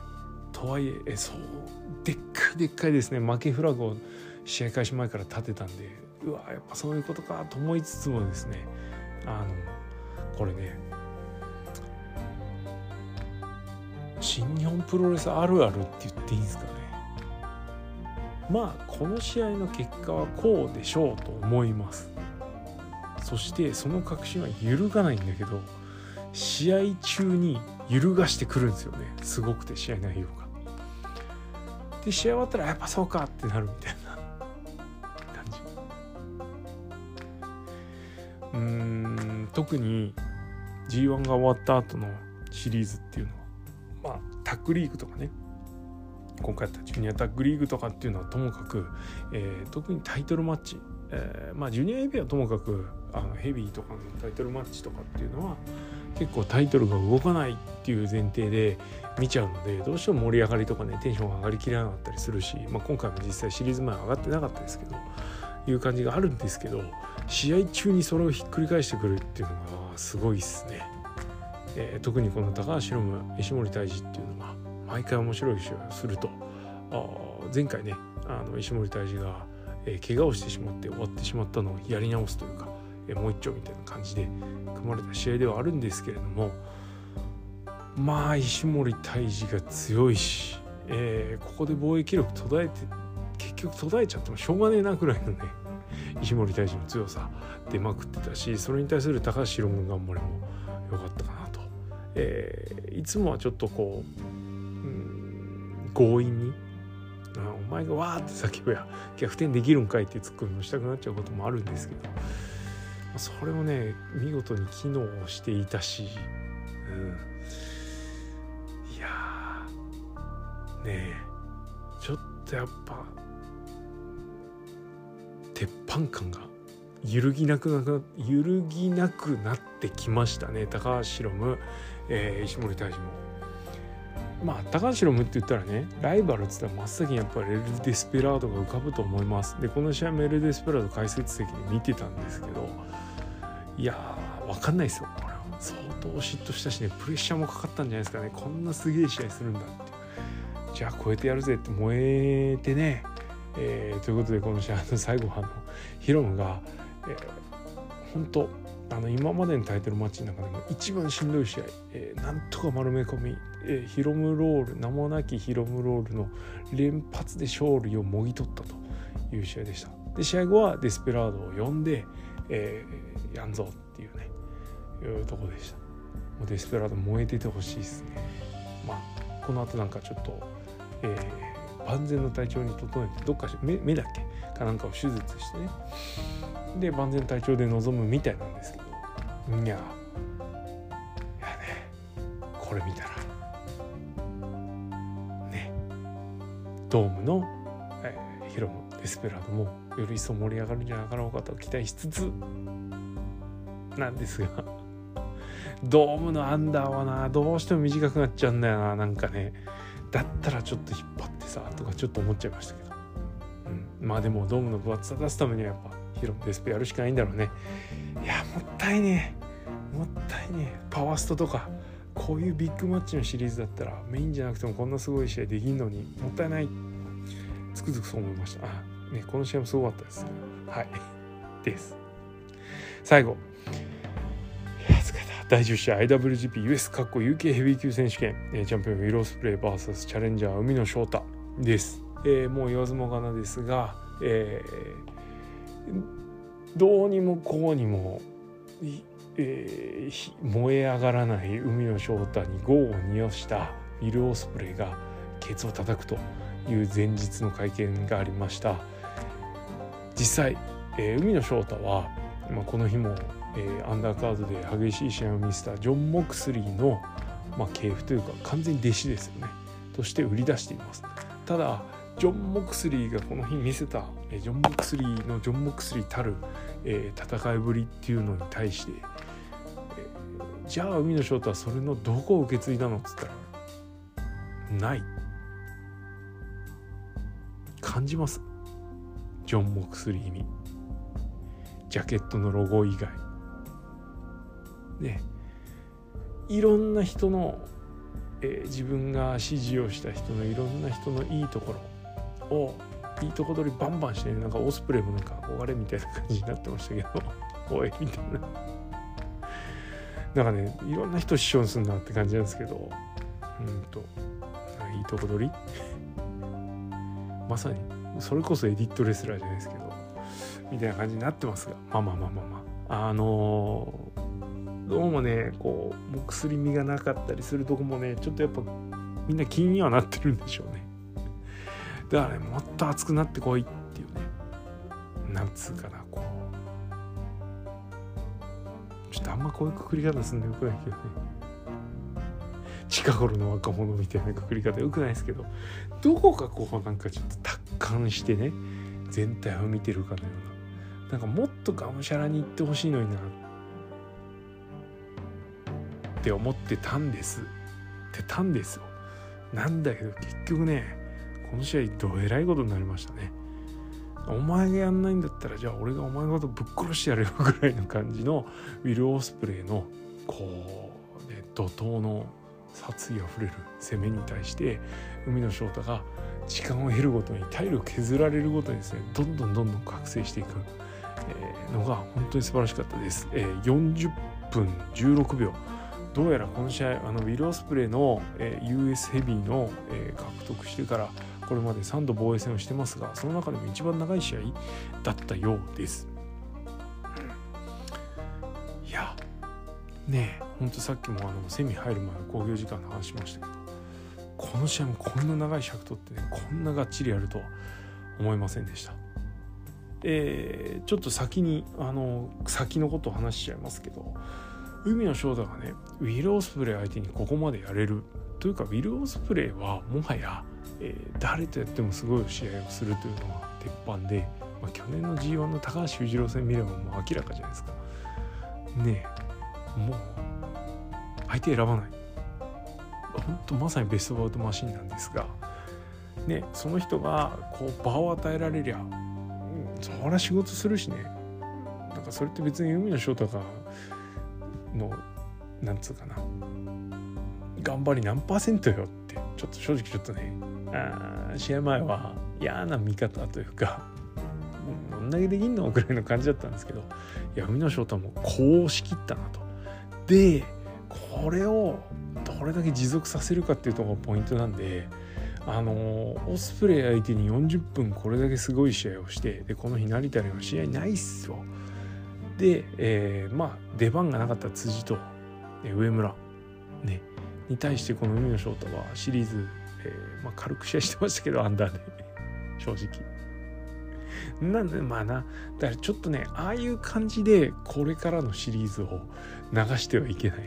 とはいええそうでっかいでっかいですね負けフラグを試合開始前から立てたんで、うわやっぱそういうことかと思いつつもですね、あのこれね新日本プロレスあるあるって言っていいんですかね。まあこの試合の結果はこうでしょうと思います。そしてその確信は揺るがないんだけど、試合中に揺るがしてくるんですよね、すごくて試合内容が。で試合終わったらやっぱそうかってなるみたいな感じ。うーん特に ジーワン が終わった後のシリーズっていうのは、まあタッグリーグとかね、今回やったジュニアタッグリーグとかっていうのはともかく、えー、特にタイトルマッチ、えー、まあジュニアヘビーはともかくあのヘビーとかのタイトルマッチとかっていうのは結構タイトルが動かないっていう前提で見ちゃうので、どうしても盛り上がりとかねテンションが上がりきらなかったりするし、まあ、今回も実際シリーズ前上がってなかったですけどいう感じがあるんですけど、試合中にそれをひっくり返してくるっていうのがすごいっすね。えー、特にこの高橋宏夢、石森泰治っていうのは毎回面白い試合をすると、あ前回ねあの石森泰治が、えー、怪我をしてしまって終わってしまったのをやり直すというか、えー、もう一丁みたいな感じで組まれた試合ではあるんですけれども、まあ石森泰治が強いし、えー、ここで防衛記録途絶えて結局途絶えちゃってもしょうがねえなぐらいのね石森泰治の強さ出まくってたし、それに対する高橋宏夢の頑張りも良かったかなと、えー、いつもはちょっとこう、うん、強引にお前がわーって叫ぶや逆転できるんかいってツッコミもしたくなっちゃうこともあるんですけど、それをね見事に機能していたし、うん、いやーねえちょっとやっぱ鉄板感が揺るぎなくなく揺るぎなくなってきましたね。高橋宏夢、えー、石森泰治も。まあ高橋宏夢って言ったらねライバルって言ったら真っ先にやっぱりエル・デスペラードが浮かぶと思います。でこの試合もエル・デスペラード解説席で見てたんですけど、いやー分かんないですよこれは。相当嫉妬したしね、プレッシャーもかかったんじゃないですかね。こんなすげえ試合するんだって、じゃあ超えてやるぜって燃えてね、えー、ということでこの試合の最後はあのヒロムが、えー、本当あの今までのタイトルマッチの中でも一番しんどい試合、えー、なんとか丸め込み、えー、ヒロムロール名もなきヒロムロールの連発で勝利をもぎ取ったという試合でした。で試合後はデスペラードを呼んで、えー、やんぞっていうねいうところでした。もうデスペラード燃えててほしいですね。まあこの後なんかちょっと、えー、万全の体調に整えてどっかし 目, 目だっけかなんかを手術してね、で万全体調で臨むみたいなんですけど、いやいやねこれ見たらねドームの、えー、ヒロムデスペラードもより一層盛り上がるんじゃなかろうかと期待しつつなんですが、ドームのアンダーはなどうしても短くなっちゃうんだよな。なんかねだったらちょっと引っ張ってさとかちょっと思っちゃいましたけど、うん、まあでもドームの分厚さ出すためにはやっぱヒロムデスペやるしかないんだろうね。いやもったいねえもったいねえパワーストとかこういうビッグマッチのシリーズだったらメインじゃなくてもこんなすごい試合できるのにもったいない、つくづくそう思いました。あ、ね、この試合もすごかったです、ね、はいです。最後、いや疲れた。だいじゅう試合 アイダブリュージーピー ユーエス ユーケーヘビー級選手権、えー、チャンピオンウィル・オスプレイ ブイエス チャレンジャー海野翔太です。えー、もう言わずもがなですが、えー、どうにもこうにも、えー、燃え上がらない海野翔太に業を煮したウィル・オスプレイがケツを叩くという前日の会見がありました。実際、えー、海野翔太は、まあ、この日も、えー、アンダーカードで激しい試合を見せたジョン・モクスリーの、まあ、系譜というか完全に弟子ですよねとして売り出しています。ただジョン・モクスリーがこの日見せた、えー、ジョン・モクスリーのジョン・モクスリーたる、えー、戦いぶりっていうのに対して、えー、じゃあ海野翔太はそれのどこを受け継いだのっつったらない感じます。ジョン・モクスリーにジャケットのロゴ以外ね、いろんな人の、えー、自分が支持をした人のいろんな人のいいところをいいとこ取りバンバンして、ね、なんかオスプレイもなんか憧れみたいな感じになってましたけどおいみたいな、なんかねいろんな人視聴するなって感じなんですけど、うんといいとこ取りまさにそれこそエディットレスラーじゃないですけどみたいな感じになってますが、まあまあまあまあまああのー、どうもねこうもう薬味がなかったりするとこもねちょっとやっぱみんな気にはなってるんでしょうね。だからねもっと熱くなってこいっていうね、なんつうかなこうちょっとあんまこういうくくり方すんのよくないけどね、近頃の若者みたいなくくり方よくないですけど、どこかこうなんかちょっと達観してね全体を見てるかのような、なんかもっとがむしゃらに言ってほしいのになって思ってたんですってたんですよ。なんだけど結局ねこの試合どえらいことになりましたね。お前がやんないんだったらじゃあ俺がお前のことぶっ殺してやるよぐらいの感じのウィル・オスプレイのこう、ね、怒涛の殺意あふれる攻めに対して海野翔太が時間を経るごとに体力削られるごとにですねどんどんどんどん覚醒していく、えー、のが本当に素晴らしかったです。えー、よんじゅっぷんじゅうろくびょう、どうやらこの試合あのウィル・オスプレイの、えー、ユーエス ヘビーの、えー、獲得してからこれまでさんど防衛戦をしてますが、その中でも一番長い試合だったようです。いやねえほんとさっきもあのセミ入る前の興行時間の話しましたけど、この試合もこんな長い尺取ってねこんながっちりやるとは思いませんでした。えー、ちょっと先にあの先のことを話しちゃいますけど、海野翔太がねウィル・オスプレイ相手にここまでやれるというか、ウィル・オスプレイはもはや、えー、誰とやってもすごい試合をするというのが鉄板で、まあ、去年の ジーワン の高橋裕次郎戦見ればもう明らかじゃないですかね。えもう相手選ばない、本当まさにベストバウトマシンなんですがね、その人がこう場を与えられりゃ、うん、そりゃ仕事するしね。なんかそれって別に海野翔太がのなんつうかな頑張り何パーセントよってちょっと正直ちょっとねあ試合前は嫌な見方というかどんだけできんのぐらいの感じだったんですけど、いや海野翔太もこうしきったなと。でこれをどれだけ持続させるかっていうところがポイントなんで、あのオスプレイ相手によんじゅっぷんこれだけすごい試合をして、でこの日成田には試合ないっすよ。で、えー、まあ出番がなかった辻と、えー、上村ねに対してこの海野翔太はシリーズ、えーまあ、軽く試合してましたけどアンダーで正直なんでまあなだからちょっとねああいう感じでこれからのシリーズを流してはいけない、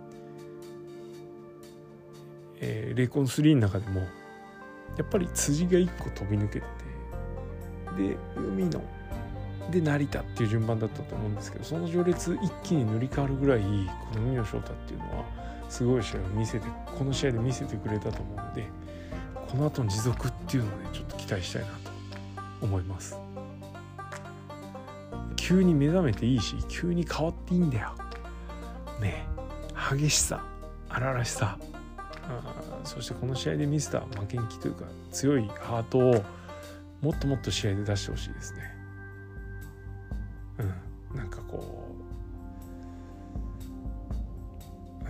えー、レイコンスリーの中でもやっぱり辻がいっこ飛び抜けてで海野で成田っていう順番だったと思うんですけど、その序列一気に塗り替わるぐらいこの海野翔太っていうのはすごい試合を見せてこの試合で見せてくれたと思うので、この後の持続っていうのをねちょっと期待したいなと思います。急に目覚めていいし急に変わっていいんだよね。激しさ荒々しさ、あそしてこの試合で見せた負けん気というか強いハートをもっともっと試合で出してほしいですね。うん、なんかこう、うん、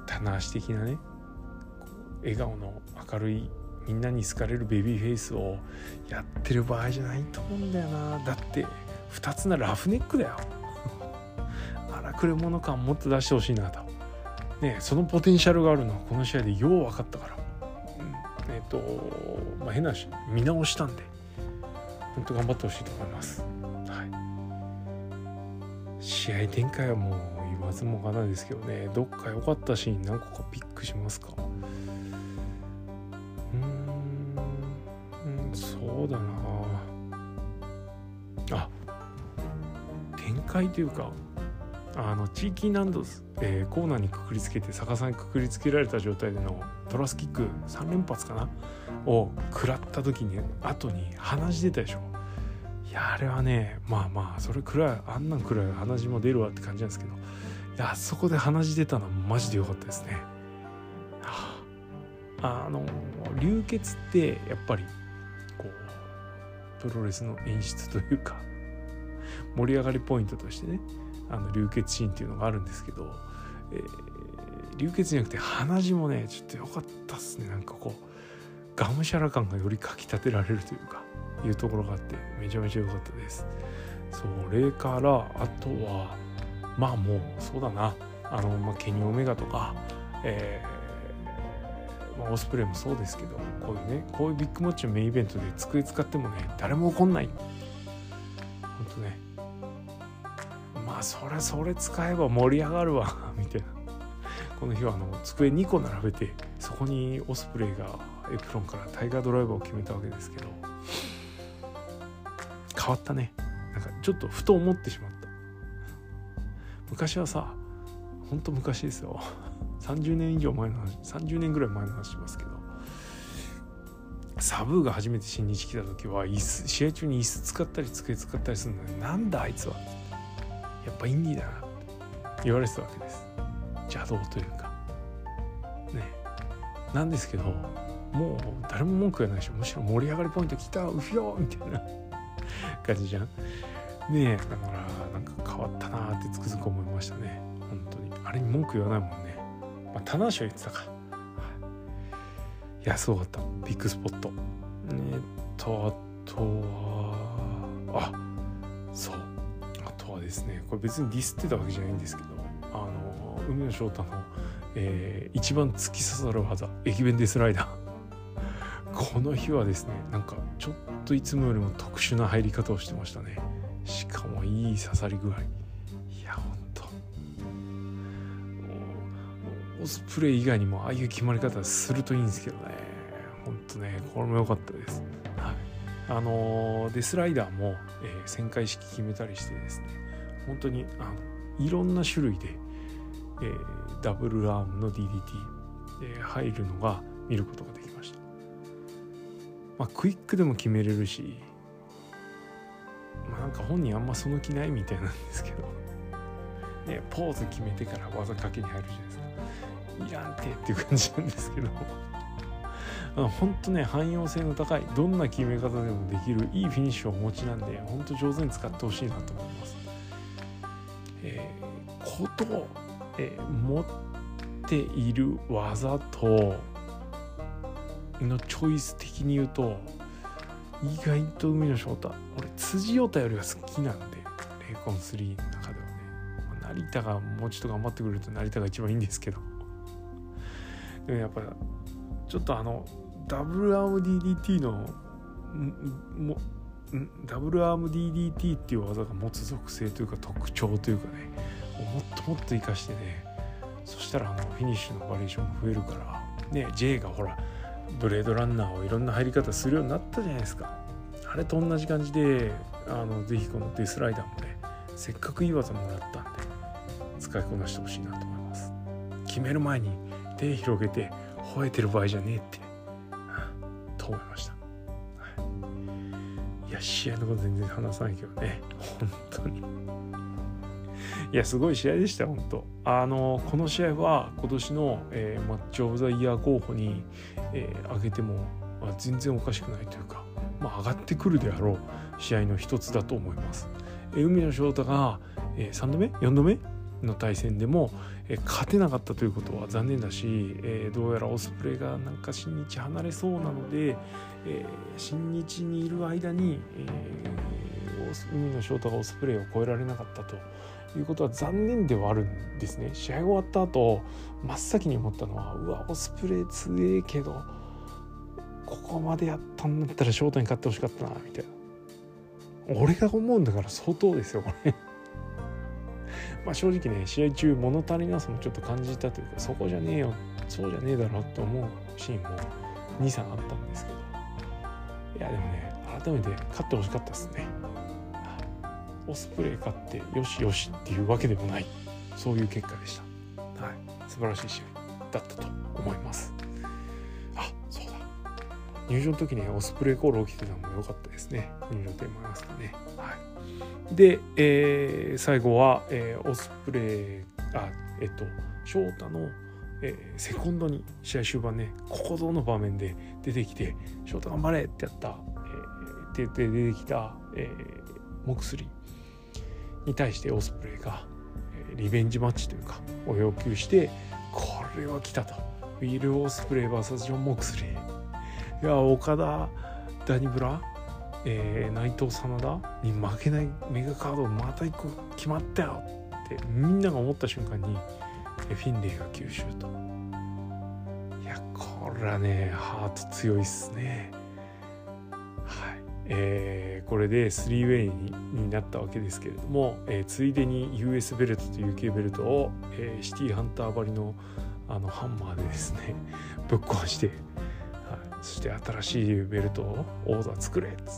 棚橋的なね、笑顔の明るいみんなに好かれるベビーフェイスをやってる場合じゃないと思うんだよな。だってふたつなラフネックだよ荒くれ者感もっと出してほしいなとね。そのポテンシャルがあるのはこの試合でよう分かったから、うん、えっ、ー、とまあ変なし見直したんで本当頑張ってほしいと思います。はい、試合展開はもう言わずもがなですけどね、どっか良かったシーン何個かピックしますか。うーん、うん、そうだなあ、展開というかあのチーキーナンドス、えー、コーナーにくくりつけて逆さにくくりつけられた状態でのトラスキックさん連発かなを食らった時に後に鼻血出たでしょ。いやあれはね、まあまあそれくらいあんなんくらい鼻血も出るわって感じなんですけど、いやあそこで鼻血出たのはマジで良かったですね。はあ、あの流血ってやっぱりこうプロレスの演出というか盛り上がりポイントとしてね、あの流血シーンっていうのがあるんですけど、えー、流血じゃなくて鼻血もねちょっと良かったっすね。なんかこうがむしゃら感がよりかき立てられるというかいうところがあってめちゃめちゃ良かったです。それからあとはまあもうそうだな、あの、まあ、ケニー・オメガとか、えーまあ、オスプレイもそうですけど、こういうねこういうビッグマッチのメインイベントで机使ってもね誰も怒んない。ほんとね、まあそれそれ使えば盛り上がるわみたいな。この日はあの机にこ並べてそこにオスプレイがエプロンからタイガードライバーを決めたわけですけど、変わったね。なんかちょっとふと思ってしまった。昔はさ、ほんと昔ですよ、さんじゅうねん以上前の話、さんじゅうねんぐらい前の話しますけど、サブーが初めて新日来た時は椅子試合中に椅子使ったり机使ったりするので、なんだあいつはやっぱインディーだなって言われてたわけです。邪道というかね。なんですけどもう誰も文句言わないし、むしろ盛り上がりポイント来たうひょーみたいな感じじゃんねえ。だからなんか変わったなーってつくづく思いましたね。本当にあれに文句言わないもんね。まあ棚橋は言ってたか。いやすごかった、ビッグスポット。えー、っとあとはあそうあとはですね、これ別にディスってたわけじゃないんですけど、あの海野翔太の、えー、一番突き刺さる技駅弁デスライダーこの日はですね、なんかちょっといつもよりも特殊な入り方をしてましたね。しかもいい刺さり具合。いやほんとオスプレイ以外にもああいう決まり方するといいんですけどね。ほんとねこれも良かったです。はい、あのー、デスライダーも、えー、旋回式決めたりしてですね、本当にあのいろんな種類で、えー、ダブルアームの ディーディーティー、えー、入るのが見ることができました。まあ、クイックでも決めれるし、まあ、なんか本人あんまその気ないみたいなんですけど、ね、ポーズ決めてから技かけに入るじゃないですか。いらんてっていう感じなんですけど本当ね汎用性の高い、どんな決め方でもできるいいフィニッシュをお持ちなんで、本当上手に使ってほしいなと思います。えー、ことを、えー、持っている技とのチョイス的に言うと、意外と海野翔太、俺辻陽太よりは好きなんで、レイコンスリーの中ではね、まあ、成田がもうちょっと頑張ってくれると成田が一番いいんですけど、でもやっぱちょっとあのダブルアーム ディーディーティー のもダブルアーム ディーディーティー っていう技が持つ属性というか特徴というかね、もっともっと活かしてね、そしたらあのフィニッシュのバリエーションも増えるからね。 J がほらブレードランナーをいろんな入り方するようになったじゃないですか。あれと同じ感じで、あのぜひこのデスライダーもね、せっかくいい技もらったんで使いこなしてほしいなと思います。決める前に手広げて吠えてる場合じゃねえって、うん、と思いました。はい、いや試合のこと全然話さないけどね、本当にいやすごい試合でした本当。あのこの試合は今年の、えー、マッチオブザイヤー候補に、えー、上げても、まあ、全然おかしくないというか、まあ、上がってくるであろう試合の一つだと思います。えー、海野翔太が、えー、さんどめよんどめの対戦でも、えー、勝てなかったということは残念だし、えー、どうやらオスプレイがなんか新日離れそうなので、えー、新日にいる間に、えー、海野翔太がオスプレイを超えられなかったということは残念ではあるんですね。試合終わった後真っ先に思ったのは、うわオスプレイ強えけどここまでやったんだったら翔太に勝ってほしかったなみたいな。俺が思うんだから相当ですよこれまあ正直ね試合中物足りなさもちょっと感じたというか、そこじゃねえよそうじゃねえだろって思うシーンも にさんあったんですけど、いやでもね改めて勝ってほしかったですね。オスプレイ勝ってよしよしっていうわけでもない、そういう結果でした。はい、素晴らしい試合だったと思います。あ、そうだ、入場の時にオスプレイコール起きてたのも良かったですね。入場テーマますかね。はい。で、えー、最後は、えー、オスプレイあえっと翔太の、えー、セコンドに試合終盤ねここぞの場面で出てきて翔太頑張れってやった、えー、って言って出てきた、えー、モクスリーに対してオスプレイが、えー、リベンジマッチというかを要求して、これは来たと。ウィル・オスプレイ ブイエス ジョン・モクスリー、いや岡田ダニブラ、えー、内藤真田に負けないメガカードまた一個決まったよってみんなが思った瞬間にフィンレイが吸収と。いやこれはねハート強いっすね。はい、えー、これでスリーウェイ に, になったわけですけれども、えー、ついでに ユーエス ベルトと ユーケー ベルトを、えー、シティハンターばりのあのハンマーでですねぶっ壊して、はい、そして新しいベルトをオーダー作れっつって、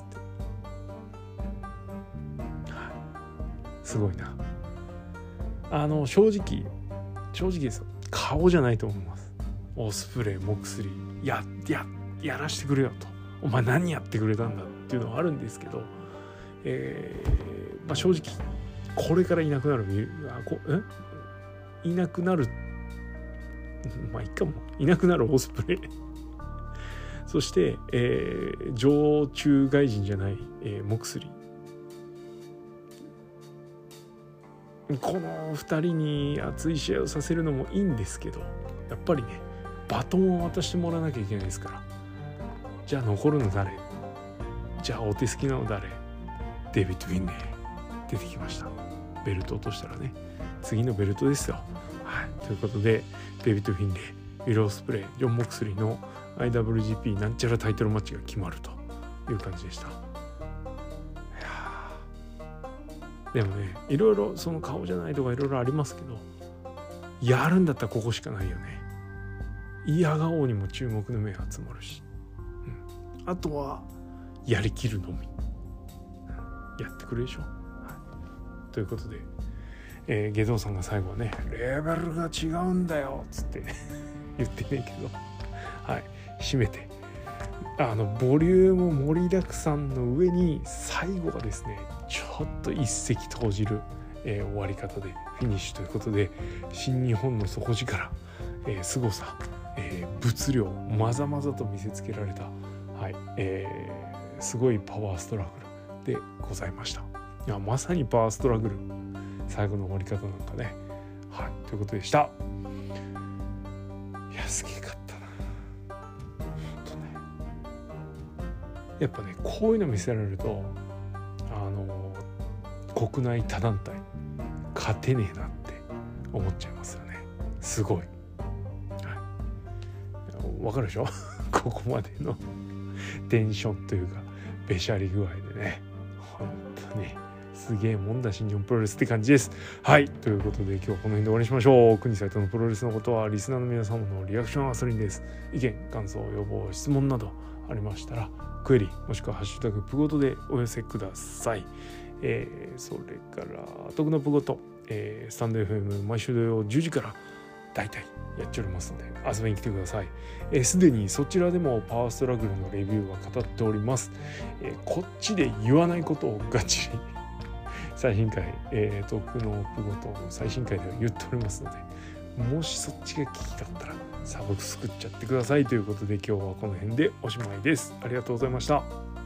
はい、すごいな。あの正直正直ですよ、顔じゃないと思います。オスプレイモクスリーやややらしてくれよと、お前何やってくれたんだっていうのはあるんですけど、えーまあ、正直これからいなくなるあこえいなくなるまあいいかもいなくなるオスプレイそして、えー、常駐外人じゃない、えー、モクスリー、このふたりに熱い試合をさせるのもいいんですけど、やっぱりねバトンを渡してもらわなきゃいけないですから。じゃあ残るの誰、じゃあお手すきなの誰、デビッド・フィンレイ出てきました。ベルト落としたらね次のベルトですよ。はい、ということでデビッド・フィンレイ、ウィル・オスプレイ、ジョン・モクスリーの アイダブリュージーピー なんちゃらタイトルマッチが決まるという感じでした。いやでもねいろいろその顔じゃないとかいろいろありますけど、やるんだったらここしかないよね。嫌顔にも注目の目が集まるし、うん、あとはやりきるのみ、うん、やってくれでしょ、はい、ということで、えー、ゲドウさんが最後はねレベルが違うんだよっつって言ってねえけど、はい締めて、あのボリューム盛りだくさんの上に最後がですねちょっと一石投じる、えー、終わり方でフィニッシュということで、新日本の底力、えー、凄さ、えー、物量まざまざと見せつけられた、はいえー、すごいパワーストラグルでございました。いやまさにパワーストラグル最後の終わり方なんかね、はいということでした。いやすげえかったなほんとね。やっぱねこういうの見せられるとあの国内他団体勝てねえなって思っちゃいますよね。すごい、はい、わかるでしょここまでのテンションというかべしゃり具合でね、本当にすげえもんだ新日本プロレスって感じです。はいということで今日はこの辺で終わりにしましょう。国サイトのプロレスのことはリスナーの皆様のリアクションアスリンです。意見感想要望質問などありましたらクエリもしくはハッシュタグプゴトでお寄せください。えー、それから徳のプゴト、えー、スタンド エフエム 毎週土曜じゅうじから大体やっておりますので遊びに来てください。すで、えー、にそちらでもパワーストラグルのレビューは語っております。えー、こっちで言わないことをガチ最新回、えー、トークのプごとの最新回では言っておりますので、もしそっちが聞きたかったらサブスクっちゃってくださいということで、今日はこの辺でおしまいです。ありがとうございました。